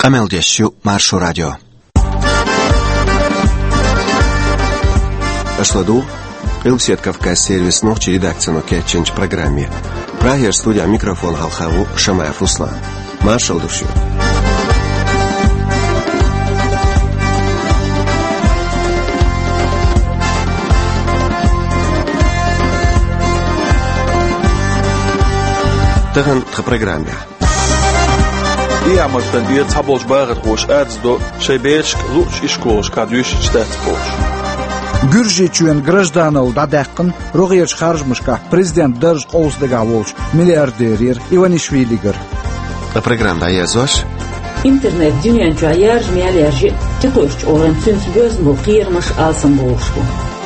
Ameldessu Marsu Radio. Ашладу Илсет Кавказ сервис ночи редакцию кетченч программе. Прагер студия микрофон Халхаву Шамаев Руслан. Маршал душу. Таган в программе. Я мартан бир таболж багат хош адздо шебешк луч ишкош кадюш штатскош. Гюржичуен гражданал дадаккын рогиерч харжмышка президент держ коусдага волч миллиардерир Иванишвилигер. На программе Аязош интернет дünyanca ayarj mialerji текош оран цюнсбёз мухирмаш алсан болушку.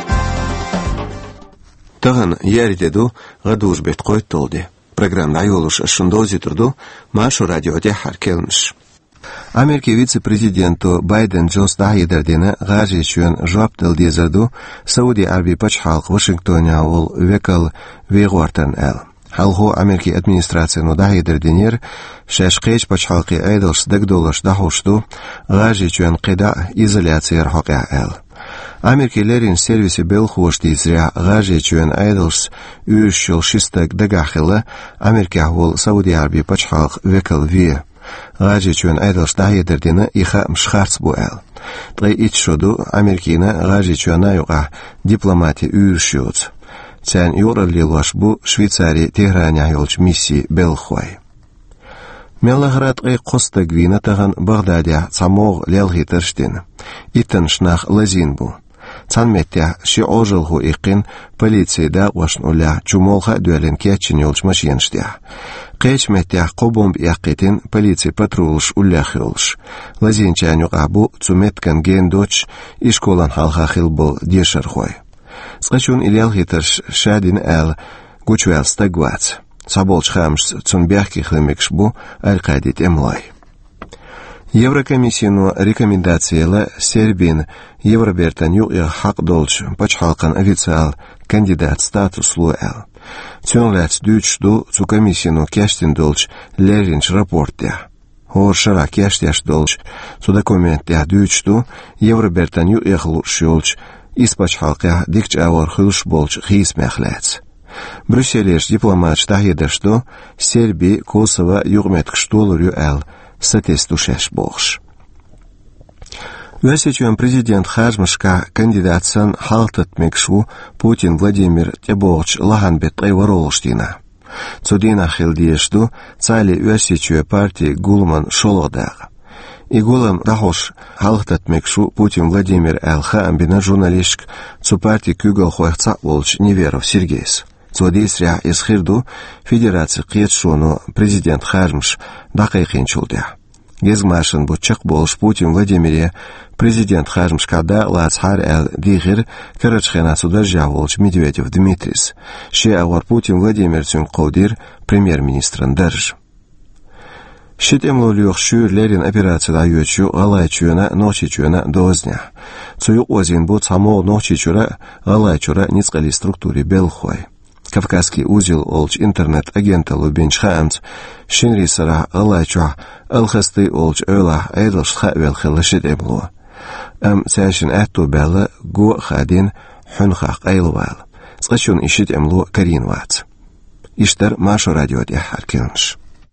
Таган яридеду гадуш бет койтолди. Программа Айолуш Шундози Турду Маршу радиоде Харкелмш. Америка вице-президенту Байден Джос Дайдердина гажи чуен жаптел дезерду Сауди Араби пачхалк Вашингтоне авол векал вегвартен эл. Халху Америки администрацияну Дайдердинер шашкеч пачхалки айдалш дагдолаш дахушту гажи чуен қида изоляция рхака эл. Америкелерин сервиси белхошти зря гажи чуен айдалш үйшел шистак дагахила Америка вол Сауди Араби пачхалк векал ве. Гажи чуен айдалш Дайдердина иха мшхарц бу эл. Трей итшоду Америкина гажи чуена юга дипломати үйшелц. Цян юраллилаш бу Швейцарии Техраня юлч миссии белхой. Мелаград ай коста гвина таган Багдадя цамог лелгитерштин. Итен шнах лазин бу. Цанмеття ши ожылгу икин полицияда вашнуля чумолха дуэлен кечин юлч машинштя. Кечмеття кобомб яқитин полиция патрулш улляхилш. Лазин чанюга бу цуметкан гендоч ишколан халхахил был дешерхой. Скачун илялгитерш шадин эл гучвел стагвац. Саболч хамш цунбяхки хлемекш бу аль-Кадит эмлай. Еврокомиссияну рекомендацияла Сербин Евробертан югя хак долч пачхалкан официал кандидат статус луэл. Цюнляц дючду цу комиссияну кяштин долч леринч рапортя. Хоршара кяштяш долч цу документя дючду Евробертан югя хлуш юлч испач халка дикч авар хылш болч хис мехлец. Брюсселеш дипломат штахидашду Серби Косово югмет кштолурю эл сатестушеш болш. Весечуен президент Хажмашка кандидатсан халтат мекшу Путин Владимир Теболч лаганбет айваролштина. Цудина хилдиешду цали весечуе партии Гулман Шологдаг. И голом дахош халтат мекшу Путин Владимир Элха амбина журналистк цу партии Кюгал Хуэхца Волч Неверов Сергейс. Цудисря из Хирду Федерации Кьетшону президент Хажмаш дакайхинчулдя. Гезмашин бучак болш Путин Владимире президент Хажмшкада лацхар эл дигир Карачхена судержа Волч Медведев Дмитрис. Ше авар Путин Владимир цюн ковдир премьер-министрын держ. Шитемлу шу лерин операцияда ючу галайчуна ночичуна дозня. Цуюк озин бу цамо ночичура галайчура ницкали структуре белхой. Кавказский узел олч интернет-агента Лубинчхамц шинрисара галайчуа алхасты олч öla айдалшха велхила шитемлу. Цяшин әтту бәлі гу хадин хунхақ айлвал. Скачун ишитемлу каринвац. Иштер Машу радиоде харкелнш.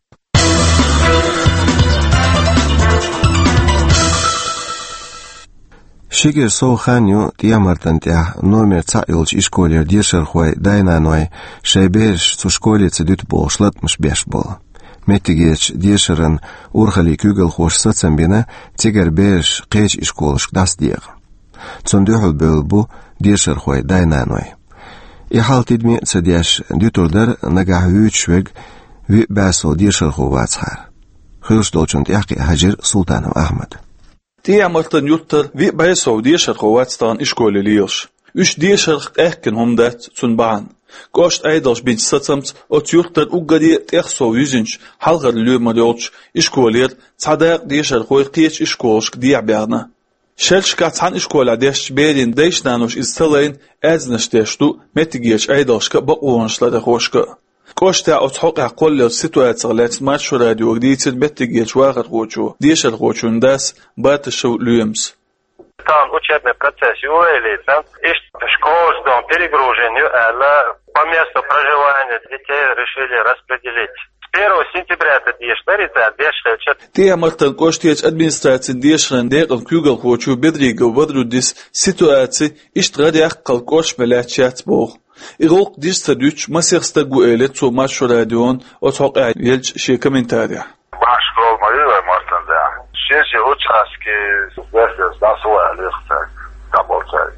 Шигер Соуханю Тиамартантя номер цаилч и школер дешерхой дайнаной шайбеш цу школице дютбол шлатмш бешбол. Меттигеч дешерен урхали кюгел хош сацамбина тигербеш кеч и школшк дастиер. Цундюхл бөлбу дешерхой дайнаной. И халтидми цадяш дютурдар нагахвючвег ви басо дешерху вацхар. Хюш долчунт яки Хажир Султанов Ахмад. Тия мартан юттер ви байсо дешер ховатстан ишколе лиош. Үш дешер эхкен хомдат цунбан. Гошт айдалш бинч сацамц от юттер угади техсо юзинч халгар люмадолч ишколер цадак дешер хой кеч ишколшк диаберна. Шелшка цан ишкола деш берин дейшнанош изтелайн эзнештешту метигеч айдалшка баоншлада хошка. كوشتا أتحقق كل السيتواتر ماتشو راديو جديد بتجيش واخد غوشو ديش الغوشو نداس بات الشو ليمس Там учебный процесс увеличится, и школьством перегружению, по месту проживания детей решили распределить. С 1 сентября это дешевле. Тия мартан коштиец администрации дешрен декл кюгл хочу бедригл водрудис ситуации иштрадях калкош мелячат бог. Ирок дистадюч масерста гуэлет цо матчу радион отхоqa велч ши комментария. Башкол моя мартан да. Шеше участки версия засуэлихта таблцай.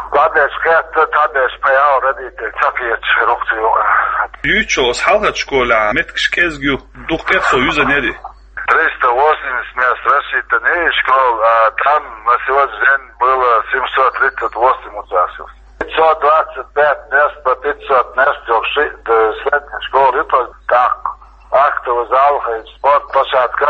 Тадеш паял родитель цапиет рукцию. Ючос халат школа меткшкезгю духтер союза неди. 380 мест рассчитанных школ, а там на сегодняшний день было 738 участников. 525 мест по 500 мест до средней школы. Это так. Актовый зал, спортплощадка,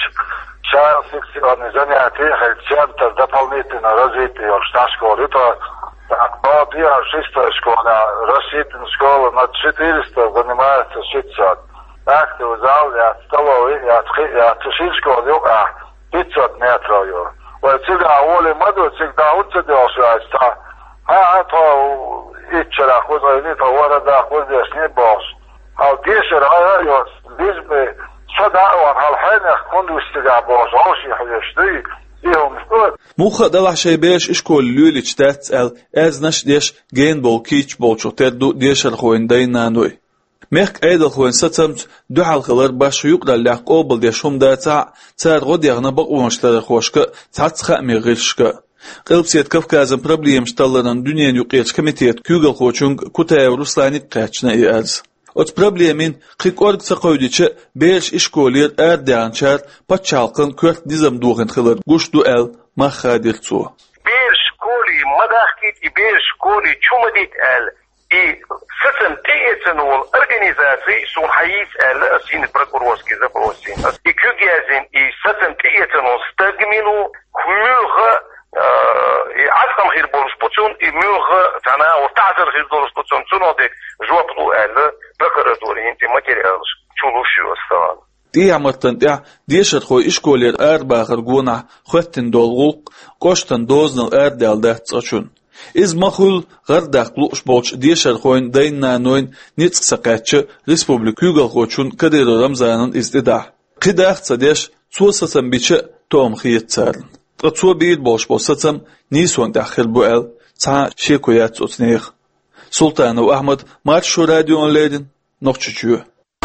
секционные занятия, центр дополнительного развития школы. Это так, по 6 школа, рассчитана школа на 400, занимается 600. Актовый зал, столовый, школы, 500 метров. Вот всегда воли моду, всегда учредился. То и вчера ходили, то города ходишь, не босс. А здесь район, здесь бы сюда он халхайнах кондустига босс, очень ходишь, موخا دلع شي بيش اشكول لوليش تاتسال از نش ديش جين بول كيتش بولشو تدو ديش الخوين دينا نوي ميك ايد الخوين ستمت دعا الخلر باش يقدر لحق اوبل ديشهم داتا تاد غد يغنى بقوانشتر خوشك تاتسخا ميغيشك قلب سيد كفكازن проблем шталларан дюнен юqeç комитет kügel خوچung kutay Ruslani qaçna iaz От проблемин қиқорг сақойдиче беш ишколер әрдянчар пачалқын көрт дизам дуғын қылыр гуш дуэл махадирцу. Беш школи мадахкит и беш школи чумадит әл и сысым теецін ол организации сон хаис әл син прокурорский запросин. И күгезин и сысым теецін ол стагмину хүмюға и аскам хир болуш почун и мюға тана о тазыр хир болуш почун цуноды жуаплу әл прокуратура инти материал чулушу остан. Тия мартан тия дешет хой ишколер әрбағыр гуна хветтин долғулқ коштан дознал әрдәлдәт сачун. Из махул ғардақлу ұшболч дешет хойн дайна нойн ницк сақатчы республик югал хочун кадыры рамзанын издида. Қидақ цадеш цуасатам биче том хиет царын. Цуа бейд болш болсатам нисуан дәхір буәл ца шекуят соцнех. Султанов Ахмад матчу радио онлейден нохчучу.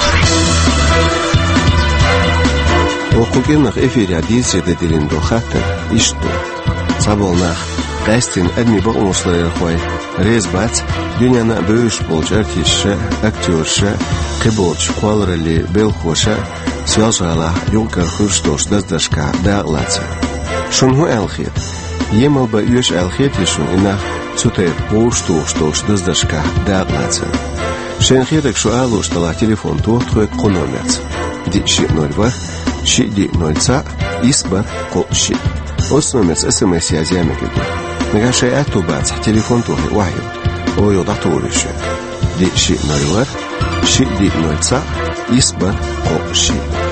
Оқугенах эфиря дизеде дилиндо хаттер ишту. Саболнах Гастин адми бағымышлайыр қой. Резбац дүнияна бөш болч артишша, актерша, қиболч қуалырали белхоша, связала юлкар хурштош даздашка дағлаца. Шунху әлхет. Емал ба үйеш әлхет ешун инах цутер поштош даздашка дағлаца. Шенхедек шу алуштала телефон туhtruek қономец. Дикши 02, ши 0 избар қолши. Основец СМС язямекеду. Нагашай атубац телефон тухи вахю. Ой удатурышы. Дикши 02, ши 0 избар қолши.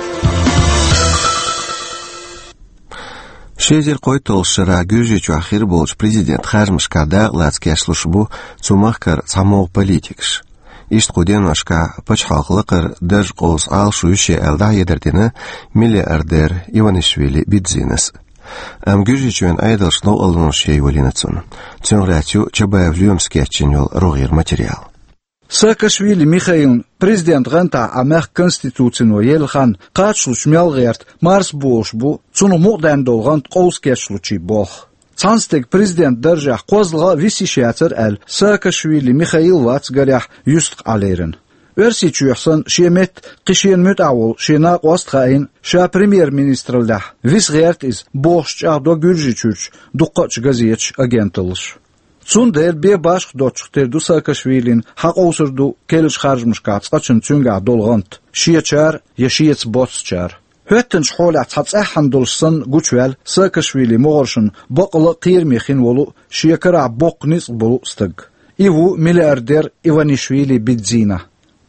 Шезер қойтол шыра гүжечу ахир болч президент Хажмышкада лацкешлушбу цумахкар цамоғ политикш. Ишт қуден ашка пачхақлықыр дәж қолс алшуюше әлда едердені миллиардер Иванишвили бидзинес. Әм гүжечуен айдалшнау алынуш ейвалинацун. Цюнратю Чабаевлюем скетчен йол роғир материал. Саакашвили Михаил президент ганта амах конституцияно елхан қачлуш мялғерт марс болшбу цуну муғдан долған қолскешлучи бох. Цанстек президент държах қозлға висишятыр әл Саакашвили Михаил вац гарях юстық алерін. Өрси чуяхсан шемет қишен мүтауыл шена қостқайын ша премьер-министрлдах висғерт из бошчах до гүржичуч дуқач газетч агентылыш. Цундер бе башқ дочықтерду Саакашвилин хақ осырду келіш қаржмышқац қачын цүнга долғант. Шиячар, ешиец босчар. Hötten шхоля цацахан дулсын гучвел Саакашвили моғыршын бақылы қиырмехин волу шиякара боқниз болу стыг. Иву миллиардер Иванишвили бидзина.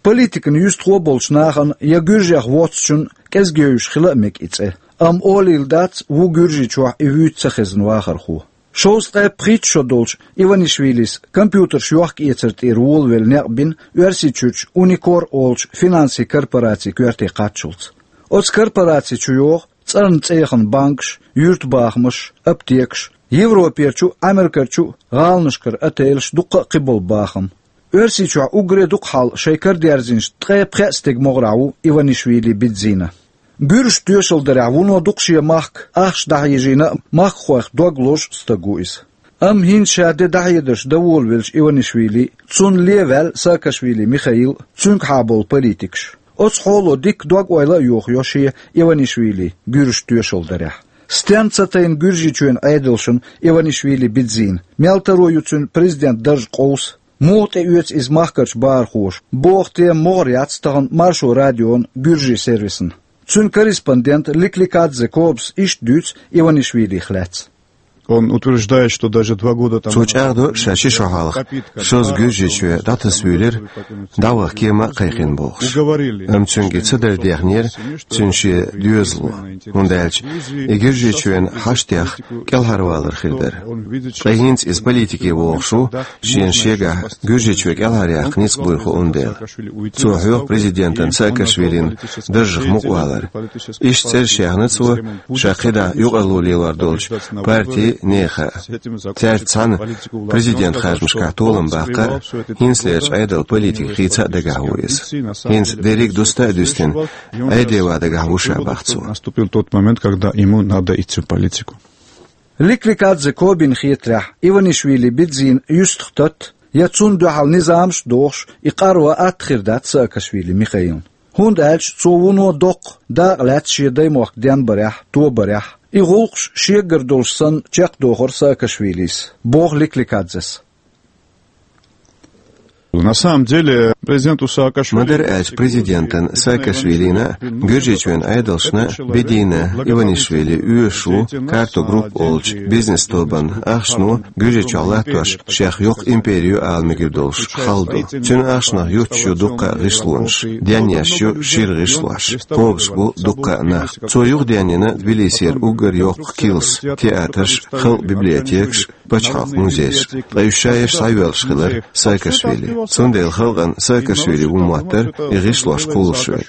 Политикан just болч нахан я гүржах вотчун кезгеюш хиламек ице. Am olil dat wo gürjichwa ivütsachezn wacharchu. Шоустай притчо долч Иванишвилис компьютер шуах ецерт ирволвел нербин версичуч уникор олч финанси корпорации кверти катчулц. Оц корпорации чуйох царн цехан банкш, юртбахмыш, аптекш, Европерчу, Америкарчу, галнышкар ателш дуққа қибол бахам. Версичуа угре дуқхал шейкар дерзинш тғай престег мограу Иванишвили бидзина. Гүрш түйшілдірі вуно дұқшия мақ ақш дағйежина мақ қойқ доглош стагуиз. Хин шаде дағйедіш даволвелш Иванишвили, цун левел Саакашвили Михаил, цун қабол политикш. Оц холо дик дог ойла йох йошия Иванишвили гүрш түйшілдірі. Стенцатайн гүржичуен айдылшын Иванишвили бидзин. Мелтароюцун президент дырж қоус. Муғте үйец из маққарч бар хош. Боғте моғрияцтағын маршу радион гүржи сервисін. Цун корреспондент Ликликадзе Кобс ишдюц Иванишвили хлец. Он утверждает, что даже 2 года тому назад шаши шахалах шоз гүржичуе датасвюлер давах кема қайқин боғш. Цунги цыдыр дернер цунши дюзлу. Ундальч и гүржичуен хаштях келхарвалыр хилдер. Қайхинц из политики боғшу шиеншега гүржичуе келхарях ниц буйху ундел. Цухюх президентен Саакашвилин дыржық муқвалар. Иш цер шехныцу шақида юғалулилар долч партии неха. Церцан президент хажмшка толым баққа хинслерч айдал политик хица дагауис. Хинс дерик дуста дюстин айдева дагауша бахцу. Наступил тот момент, когда ему надо идти в политику. Ликликадзе Кобин хитрах Иванишвили бидзин юстхтот яцун духал низамш дохш иқарва атхирдат Саакашвили Михаил. Хунд альч цовуно док да латши даймох дян барях то барях. И голш шегер должсан чек дохор Саакашвилис. Бог Ликликадзес. На самом деле, президенту Саакашвили... Мадер эльч президентен Саакашвилина гүржичуен айдалшна бедина Иванишвили уешу карту групп олч бизнес тобан ахшну гүржичу аллатуаш шех юк империю алмигир долш халду. Чун ахшна ютчу дукка гишлунш. Дянящу шир гишлуаш. Кобшбу дукка нах. Цо юк дянина Тбилисир угар юк килс. Театрш хыл библиотекш бачхак музейш. Аюшаеш сайвелшхилар Саакашвили. Цундел халган Саакашвили уматер и гишлош кулшвек.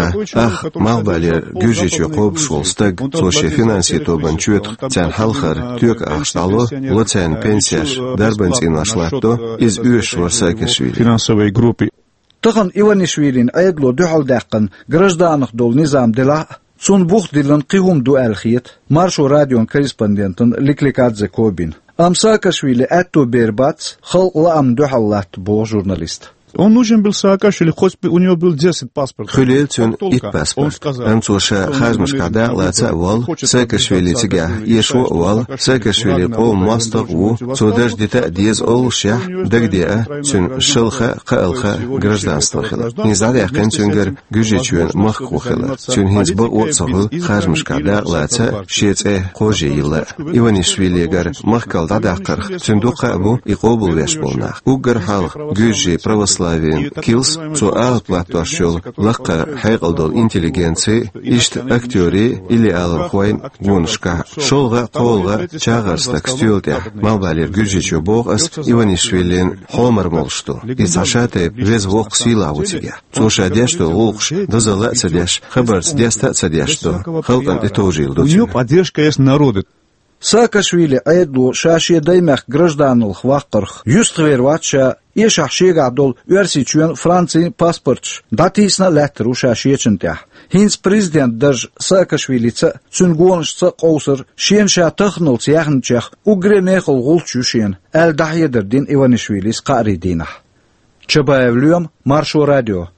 Ах, малбалер гюжичу кобшвол стаг, цоше финанси тобан чует, цян халхар, тюк ахштало, лоцян пенсияш, дарбанцин ашлатто, из уешло Саакашвили. Финансовой группы. Тыгын Иванишвилин айдло дюхалдақын гражданық дол низам дела, цун бух дилан қигум дуэлхиет, маршу радион корреспондентын Ликликадзе Кобин. Саакашвили эту бербац, хал лаам духаллат бо журналист. Он нужен был Саакашвили, хоть бы у него был 10 паспортов. Хулельцун ит паспорт. Амцуша хажмашкада лаца вал, Саакашвили тига ешу вал, Саакашвили пол мастак у, цудаж дита диез ол шах, дагдеа, цун шылха каалха гражданство хила. Низаде ахен цунгер гюжечуен махку хила. Цун хинцбо отсахыл хажмашкада лаца шеце кожи ила. Иванишвили гар махкалда дакар, цундука бу иқобул веш болнах. Угар халх гюжи православие Килс, цо аутплатуашел, лакка хайгалдол интеллигенции, ишт актери или алархуайн гуншка. Шолга, колга, чагарстак стюлтя, малбалер гюджичу богас, Иванишвилин хомар молшту. Изашате вез вок сила утига. Цоша дешто лукш, дозала цадеш, хабарц деста цадешто, халкан этожил дочина. У нее поддержка есть народа. Саакашвили айдло шашия даймах гражданул хваққырх, юстғвер ватша, и шахшега дол версичуен Франции паспортш, датисна леттеру шашиечентях. Хинс президент даже Саакашвилица, цунгоншца қоусыр, шиенша тахнул яхнчах, угренехол голчушен, әл дахедердин Иванишвилис қаридинах. Чабаевлюем, Маршу радио.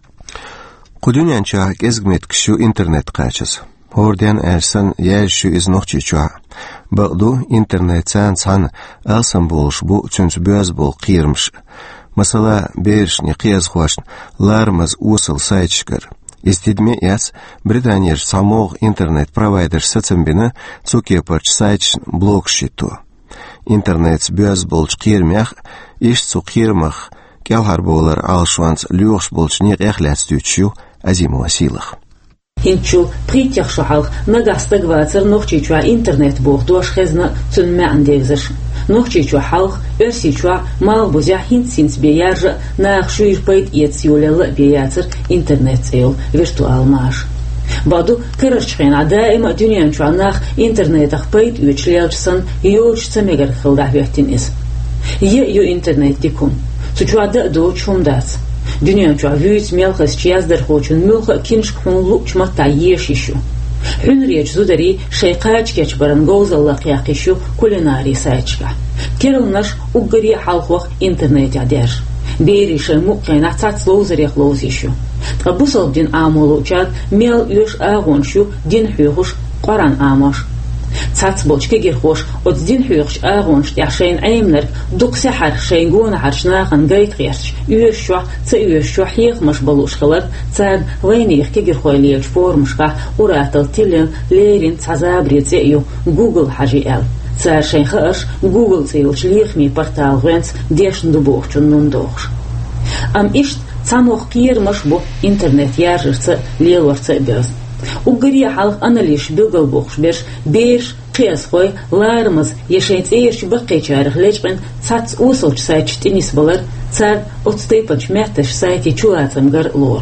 Кудунянча кезгмет кшу интернет қачыз. Орден әрсін елші изнохчи чуа. Бағду интернет-сән сан әлсін болш бұ чүнс бөз бол қиырмш. Масала берішні қияз хуашн лармыз усыл сайчкар. Истедме яс Британияш самоғ интернет-провайдер сәцімбіні цукепарч сайчн блок шиту. Интернет бөз болш қиырмях, иш цу қиырмах كالهر بولر عالشوانس ليوش بولشنيق إخلاستيوتشيو أزيم وسيلخ هنچو بريتيخ شحالخ نغاستك واتر نوخچيچوا انترنت بوخدوش خزنا تن ما انديگزش نوخچيچوا حالخ ارسيچوا مال بوزا هنسينس بيارج ناخشوير بيت يتسيولل بياتر انترنت سيل فيرتوال ماش بعدو كررشخين دائما دنيا چوا ناخ انترنت بيت يوچليلچسن يوچ سميگر خلدا بيتين اس يو انترنت ديكون سچوا دو چوم دات دنيا چوا ويت ميلخس چياز در خوچن ملخ كينش خونلو چما تايشيشو حنريج زودري شيقاج كيچ برنگوز الله قياقيشو كوليناري سايچكا كيرلنش اوغري حالخوخ انترنت يادر بيريش موقينا تاتلوزري خلوزيشو تقبوسل دين عاملو چاد ميل يوش اغونشو دين حيوش قران آماش تات بوچكي گيرخوش od دين حيوش اغونش ياشين ايمنر دوق سحر شيغون عرشناخن گيت قيرش يوشوا تيوشوا حيخ مش بلوش خلر تاد وينيخ كي گيرخويليج فورمشكا اوراتل تيلن ليرين تزابريتيو جوجل حاجي ال تار شين خش جوجل تيلش ليخمي بورتال وينس ديشن دو بوخچن نوندوخ ام اشت تاموخ كير مشبو انترنت يارجرت ليلورت بيز وقري حلق أنا ليش بيقل بوخش بيش قياس خوي لارمز يشيت ايش بقي شارخ ليش بن تات اوصلش سايتش تنس بلر تار اتستيبنش مهتش سايتي چواتم غر لور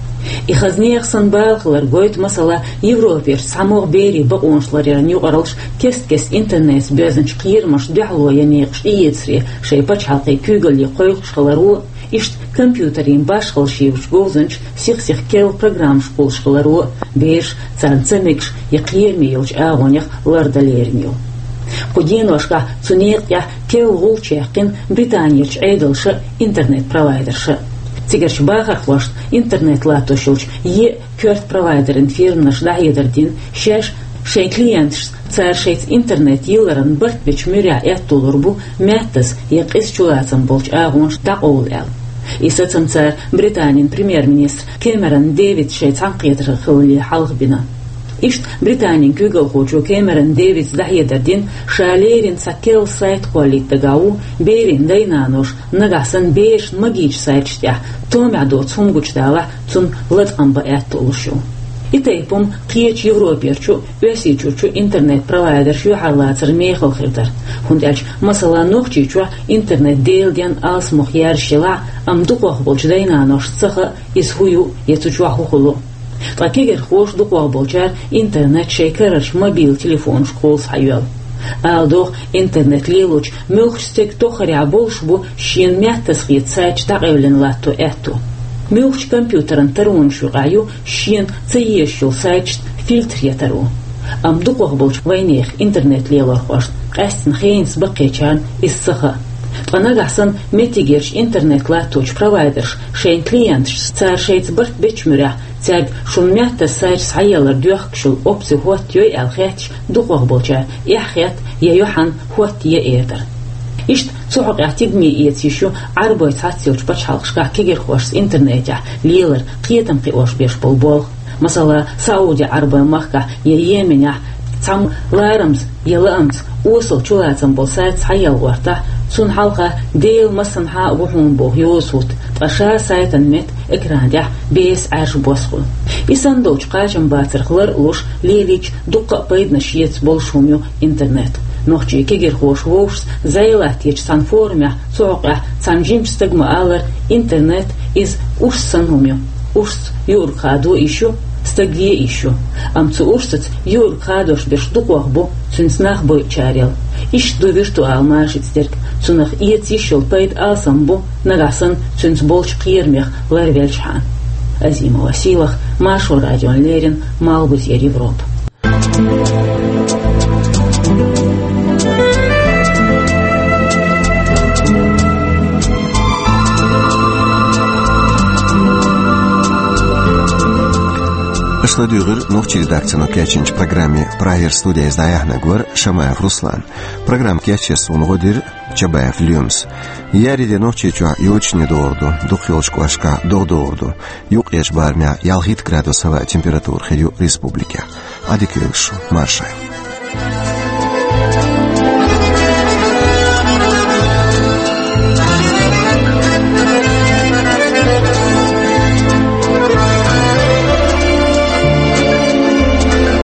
إخزنيخ سنبالخلر قويت مثلا يوروبير ساموغ بيري بقونشلر يرانيو قرلش كست انترنت بيزنش قيرمش دعلو ينيقش ايتسري شايباش حلقي كوغل يقويقش خلرو إشت كمبيوترين باش خلشيوش غوزنش سيخ كيل برنامج قولش خلرو بيش تانسمكش يقير ميوش آغونيخ لرداليرميو قدينوشكا تونيقيا كيل غولشيقين بريطانيش عيدلش انترنت برايدرش تيجرش باخر خلشت انترنت لاتوشوش كورت برايدرين فيرنش دعيدردين شاش شي كلينتش تار شيت انترنت يلرن برت بيش مريع اتولربو ماتس يقيس چولاتن بولش آغونش داقول ال إساتم تار بريطانيان بريمير مينستر كاميرون ديفيد شيت عنقيتر خولي حلق بنا إشت بريطانيان كوغل خوچو كاميرون ديفيد دعيدردين شاليرين ساكيل سايت قوليت دقاو بيرين داينانوش نغاسن بيش مجيج سايتشتيا تومع دو تسونغوش دالا تون لدقنبا اتولشو إتايبوم قيش يوروبيرشو ويسيچوچو انترنت برايدرشو حالاتر ميخل خيرتر هندالش مثلا نوخچيچو انترنت ديل ديان آس مخيار شلا ام دوقوخ بولچ داينانوش تسخه إسهويو يتوچو خلو تاكيگر خوش دوقوخ بولچار انترنت شيكرش موبيل تليفونش قولس حيوال آلدوخ انترنت ليلوچ ملخستيك توخري عبولش بو شين مياتسخيت سايچ تاقيولن لاتو اتو ميوخش كمبيوترن ترون شو غايو شين تيشو سايتش فلتر يترو ام دوقوخ بولش وينيخ انترنت ليلور خوش قاستن خينس بقيچان السخه طنا غسن ميتيگيرش انترنت لا توچ برايدرش شين كلينتش تار شيت برت بيچمرا تاگ شوميات سايتش حيالر دوخشل اوبسي هوت يوي الخيتش دوقوخ بولچا يحيت يا يوحن هوت يا ايدر إشت صحق اعتقمي يتيشو عربويت هاتيوش باش حلقشكا كيجر خوش انترنت ليلر قيتم قيوش بيش بالبول مثلا سعودي عربوي مخكا يمنيا تام لارمز يلامز وصل چولاتم بالسايت حيال ورتا سون حلقة ديل مسنحا وحون بوه يوسوت باشا سايتن مت اكران بيس عرش بوسخل إسان دوش قاچم باتر خلر لوش ليليش دوقا بايد نشيت بولشوميو انترنت نوخچي كيگر خوش ووش زايلات يج سان فورميا صوقع سان جيمش ستغما آلر انترنت إز وش سنهميو وش يور قادو إيشو ستغيه إيشو أم تو وشت يور قادوش بيش دوقوخ بو تنسناخ بوي چاريل إش دو فيرتوال ماشيت سترك تنخ إيت يشل بايد آسان بو نغاسن تنس بولش قيرميخ لارفيلشحان أزيما وسيلخ ماشو راديون ليرين مالبوز ير يوروب Что дюгер, новчи редакцию кячинч программе «Прайер студия» издаяхна гор Шамаев Руслан. Программ кячес унгодир Чабаев Люмс. Яриде новчи чуа ючни доорду, духилшку ашка доорду. Юк еш бармя ялхит градусова температура херю республики. Адикюлшу маршай.